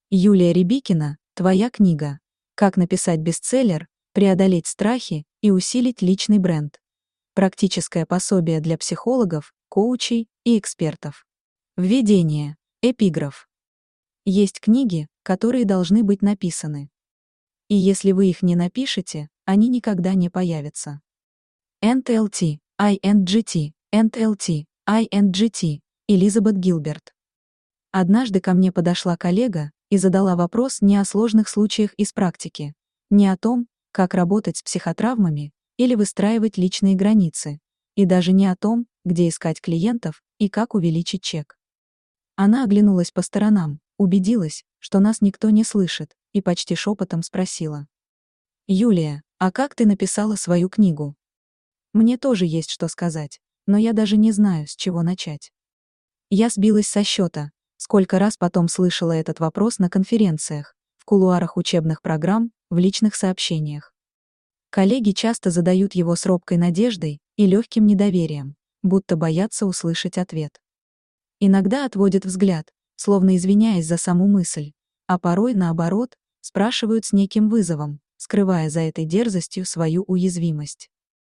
Юлия Рябикина, твоя книга. Как написать бестселлер, преодолеть страхи и усилить личный бренд. Практическое пособие для психологов, коучей и экспертов. Введение. Эпиграф. Есть книги, которые должны быть написаны. И если вы их не напишете, они никогда не появятся. NLT, INGT, NLT, INGT, Элизабет Гилберт. Однажды ко мне подошла коллега и задала вопрос не о сложных случаях из практики, не о том, как работать с психотравмами или выстраивать личные границы, и даже не о том, где искать клиентов и как увеличить чек. Она оглянулась по сторонам, убедилась, что нас никто не слышит, и почти шепотом спросила: «Юлия, а как ты написала свою книгу? Мне тоже есть что сказать, но я даже не знаю, с чего начать». Я сбилась со счета, сколько раз потом слышала этот вопрос на конференциях, в кулуарах учебных программ, в личных сообщениях. Коллеги часто задают его с робкой надеждой и легким недоверием, будто боятся услышать ответ. Иногда отводят взгляд, словно извиняясь за саму мысль, а порой, наоборот, спрашивают с неким вызовом, скрывая за этой дерзостью свою уязвимость.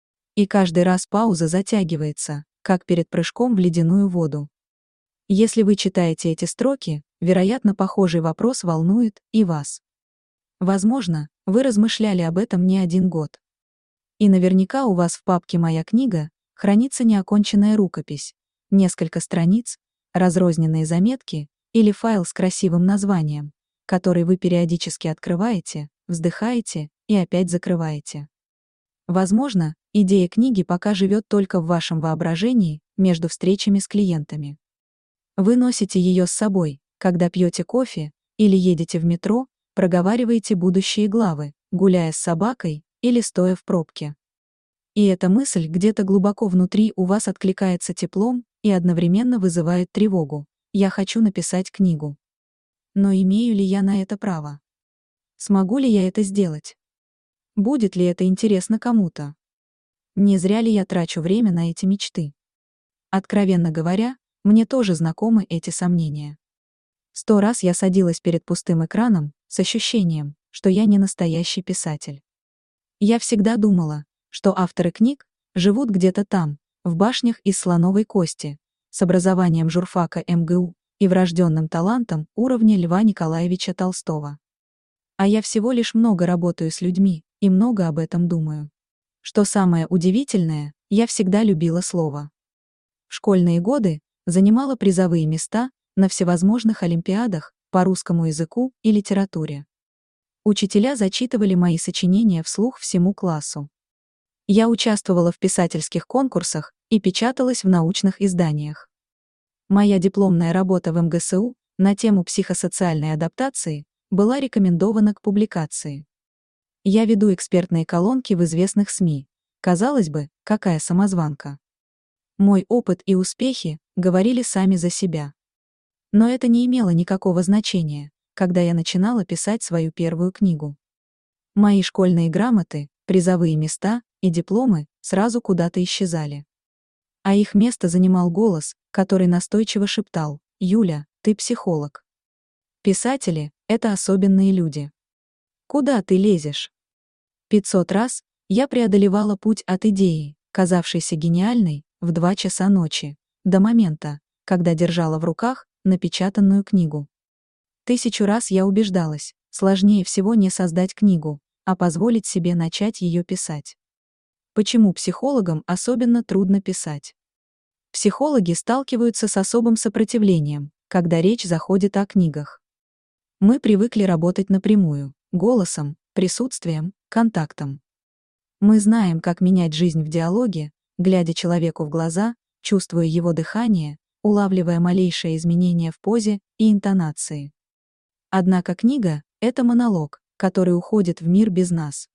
И каждый раз пауза затягивается, как перед прыжком в ледяную воду. Если вы читаете эти строки, вероятно, похожий вопрос волнует и вас. Возможно, вы размышляли об этом не один год. И наверняка у вас в папке «Моя книга» хранится неоконченная рукопись, несколько страниц, разрозненные заметки или файл с красивым названием, который вы периодически открываете, вздыхаете и опять закрываете. Возможно, идея книги пока живет только в вашем воображении между встречами с клиентами. Вы носите ее с собой, когда пьете кофе или едете в метро, проговариваете будущие главы, гуляя с собакой или стоя в пробке. И эта мысль где-то глубоко внутри у вас откликается теплом и одновременно вызывает тревогу. Я хочу написать книгу. Но имею ли я на это право? Смогу ли я это сделать? Будет ли это интересно кому-то? Не зря ли я трачу время на эти мечты? Откровенно говоря, мне тоже знакомы эти сомнения. 100 раз я садилась перед пустым экраном с ощущением, что я не настоящий писатель. Я всегда думала, что авторы книг живут где-то там, в башнях из слоновой кости, с образованием журфака МГУ и врожденным талантом уровня Льва Николаевича Толстого. А я всего лишь много работаю с людьми и много об этом думаю. Что самое удивительное, я всегда любила слово. В школьные годы занимала призовые места на всевозможных олимпиадах по русскому языку и литературе. Учителя зачитывали мои сочинения вслух всему классу. Я участвовала в писательских конкурсах и печаталась в научных изданиях. Моя дипломная работа в МГСУ на тему психосоциальной адаптации была рекомендована к публикации. Я веду экспертные колонки в известных СМИ. Казалось бы, какая самозванка. Мой опыт и успехи говорили сами за себя. Но это не имело никакого значения, когда я начинала писать свою первую книгу. Мои школьные грамоты, призовые места и дипломы сразу куда-то исчезали. А их место занимал голос, который настойчиво шептал: «Юля, ты психолог. Писатели — это особенные люди. Куда ты лезешь?» 500 раз я преодолевала путь от идеи, казавшейся гениальной, в 2 часа ночи, до момента, когда держала в руках напечатанную книгу. 1000 раз я убеждалась, сложнее всего не создать книгу, а позволить себе начать ее писать. Почему психологам особенно трудно писать? Психологи сталкиваются с особым сопротивлением, когда речь заходит о книгах. Мы привыкли работать напрямую, голосом, присутствием, контактом. Мы знаем, как менять жизнь в диалоге, глядя человеку в глаза, чувствуя его дыхание, улавливая малейшие изменения в позе и интонации. Однако книга — это монолог, который уходит в мир без нас.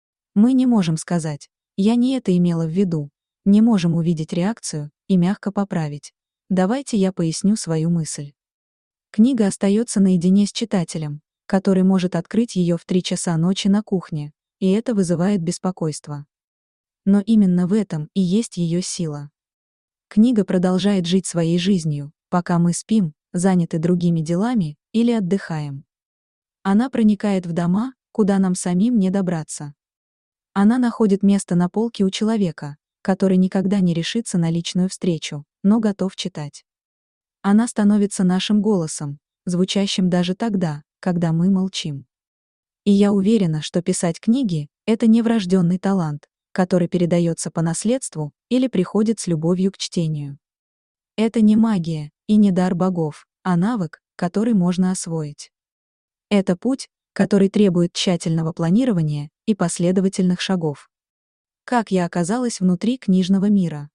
Мы не можем сказать: «Я не это имела в виду», не можем увидеть реакцию и мягко поправить: «Давайте я поясню свою мысль». Книга остается наедине с читателем, который может открыть ее в 3 часа ночи на кухне, и это вызывает беспокойство. Но именно в этом и есть ее сила. Книга продолжает жить своей жизнью, пока мы спим, заняты другими делами или отдыхаем. Она проникает в дома, куда нам самим не добраться. Она находит место на полке у человека, который никогда не решится на личную встречу, но готов читать. Она становится нашим голосом, звучащим даже тогда, когда мы молчим. И я уверена, что писать книги — это не врожденный талант, который передается по наследству или приходит с любовью к чтению. Это не магия и не дар богов, а навык, который можно освоить. Это путь, который требует тщательного планирования и последовательных шагов. Как я оказалась внутри книжного мира?